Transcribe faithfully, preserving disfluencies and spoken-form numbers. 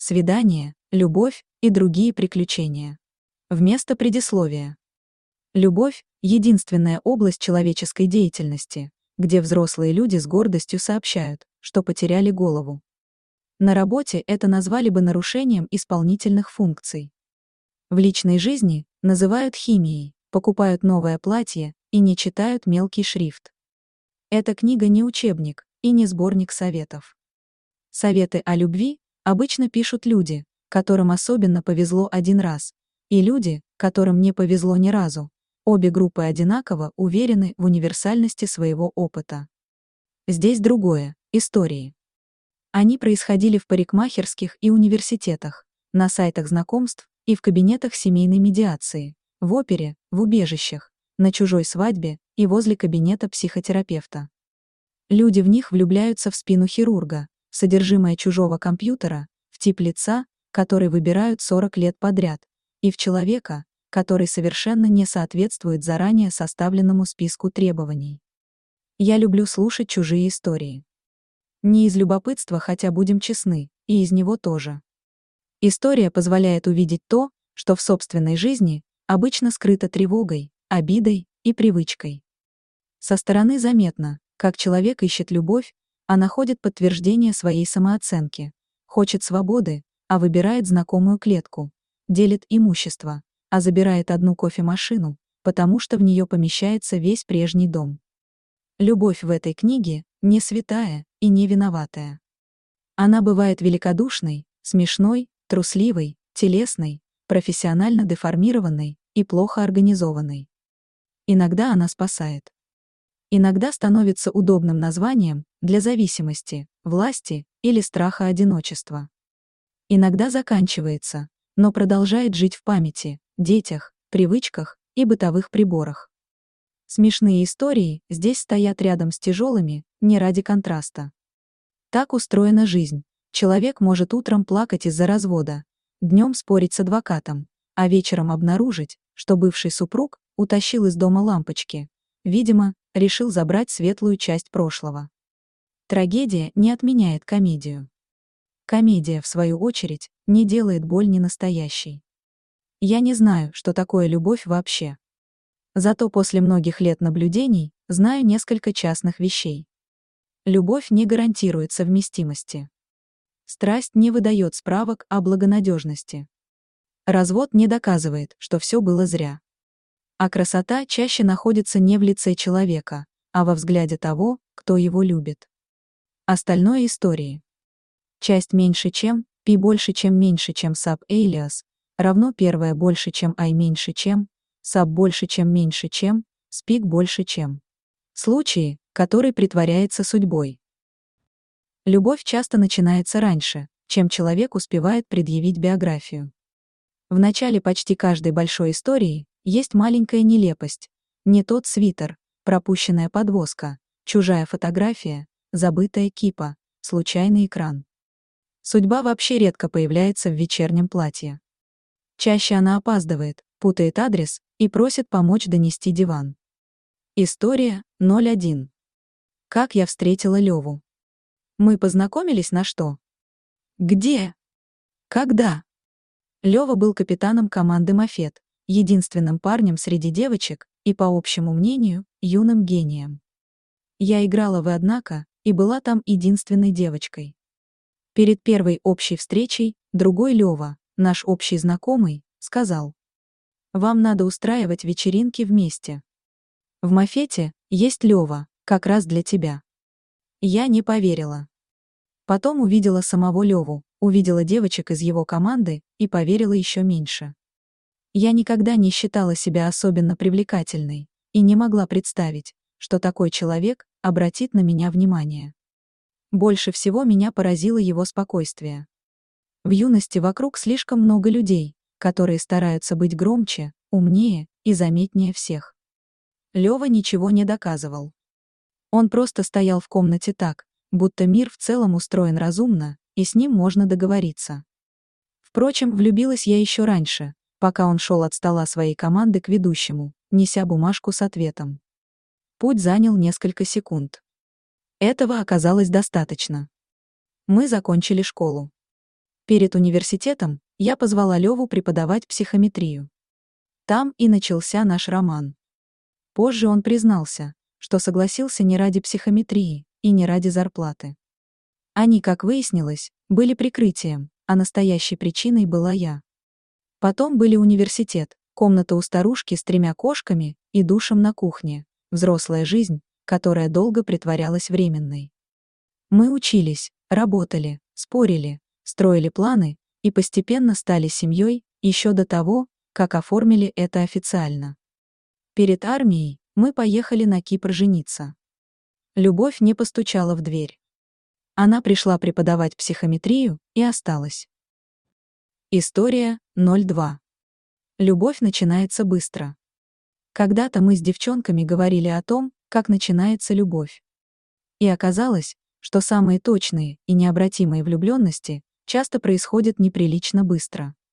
свидания, любовь и другие приключения. Вместо предисловия. Любовь – единственная область человеческой деятельности, где взрослые люди с гордостью сообщают, что потеряли голову. На работе это назвали бы нарушением исполнительных функций. В личной жизни называют химией, покупают новое платье и не читают мелкий шрифт. Эта книга не учебник и не сборник советов. Советы о любви обычно пишут люди, которым особенно повезло один раз, и люди, которым не повезло ни разу. Обе группы одинаково уверены в универсальности своего опыта. Здесь другое – истории. Они происходили в парикмахерских и университетах, на сайтах знакомств и в кабинетах семейной медиации, в опере, в убежищах, на чужой свадьбе и возле кабинета психотерапевта. Люди в них влюбляются в спину хирурга, в содержимое чужого компьютера, в тип лица, который выбирают сорок лет подряд, и в человека, который совершенно не соответствует заранее составленному списку требований. Я люблю слушать чужие истории. Не из любопытства, хотя будем честны, и из него тоже. История позволяет увидеть то, что в собственной жизни обычно скрыто тревогой, обидой и привычкой. Со стороны заметно, как человек ищет любовь, а находит подтверждение своей самооценки, хочет свободы, а выбирает знакомую клетку, делит имущество, а забирает одну кофемашину, потому что в нее помещается весь прежний дом. Любовь в этой книге не святая и не виноватая. Она бывает великодушной, смешной, трусливой, телесной, профессионально деформированной и плохо организованной. Иногда она спасает. Иногда становится удобным названием для зависимости, власти или страха одиночества. Иногда заканчивается, но продолжает жить в памяти, детях, привычках и бытовых приборах. Смешные истории здесь стоят рядом с тяжелыми, не ради контраста. Так устроена жизнь. Человек может утром плакать из-за развода, днем спорить с адвокатом, а вечером обнаружить, что бывший супруг утащил из дома лампочки. Видимо, решил забрать светлую часть прошлого. Трагедия не отменяет комедию. Комедия, в свою очередь, не делает боль ненастоящей. Я не знаю, что такое любовь вообще. Зато после многих лет наблюдений знаю несколько частных вещей. Любовь не гарантирует совместимости. Страсть не выдает справок о благонадежности. Развод не доказывает, что все было зря. А красота чаще находится не в лице человека, а во взгляде того, кто его любит. Остальное истории. Часть меньше чем, пи больше чем меньше чем sub alias, равно первое больше чем i меньше чем, sub больше чем меньше чем, speak больше чем. Случаи, который притворяется судьбой. Любовь часто начинается раньше, чем человек успевает предъявить биографию. В начале почти каждой большой истории есть маленькая нелепость. Не тот свитер, пропущенная подвозка, чужая фотография, забытая кипа, случайный экран. Судьба вообще редко появляется в вечернем платье. Чаще она опаздывает, путает адрес и просит помочь донести диван. История ноль один. Как я встретила Леву. Мы познакомились на что? Где? Когда? Лева был капитаном команды «Мафет», единственным парнем среди девочек и, по общему мнению, юным гением. Я играла в «Однако» и была там единственной девочкой. Перед первой общей встречей другой Лева, наш общий знакомый, сказал: «Вам надо устраивать вечеринки вместе. В «Мафете» есть Лева, как раз для тебя». Я не поверила. Потом увидела самого Леву, увидела девочек из его команды и поверила еще меньше. Я никогда не считала себя особенно привлекательной и не могла представить, что такой человек обратит на меня внимание. Больше всего меня поразило его спокойствие. В юности вокруг слишком много людей, которые стараются быть громче, умнее и заметнее всех. Лева ничего не доказывал. Он просто стоял в комнате так, будто мир в целом устроен разумно, и с ним можно договориться. Впрочем, влюбилась я еще раньше, пока он шел от стола своей команды к ведущему, неся бумажку с ответом. Путь занял несколько секунд. Этого оказалось достаточно. Мы закончили школу. Перед университетом я позвала Леву преподавать психометрию. Там и начался наш роман. Позже он признался, что согласился не ради психометрии и не ради зарплаты. Они, как выяснилось, были прикрытием, а настоящей причиной была я. Потом были университет, комната у старушки с тремя кошками и душем на кухне, взрослая жизнь, которая долго притворялась временной. Мы учились, работали, спорили, строили планы и постепенно стали семьей еще до того, как оформили это официально. Перед армией мы поехали на Кипр жениться. Любовь не постучала в дверь. Она пришла преподавать психометрию и осталась. История ноль два. Любовь начинается быстро. Когда-то мы с девчонками говорили о том, как начинается любовь. И оказалось, что самые точные и необратимые влюбленности часто происходят неприлично быстро.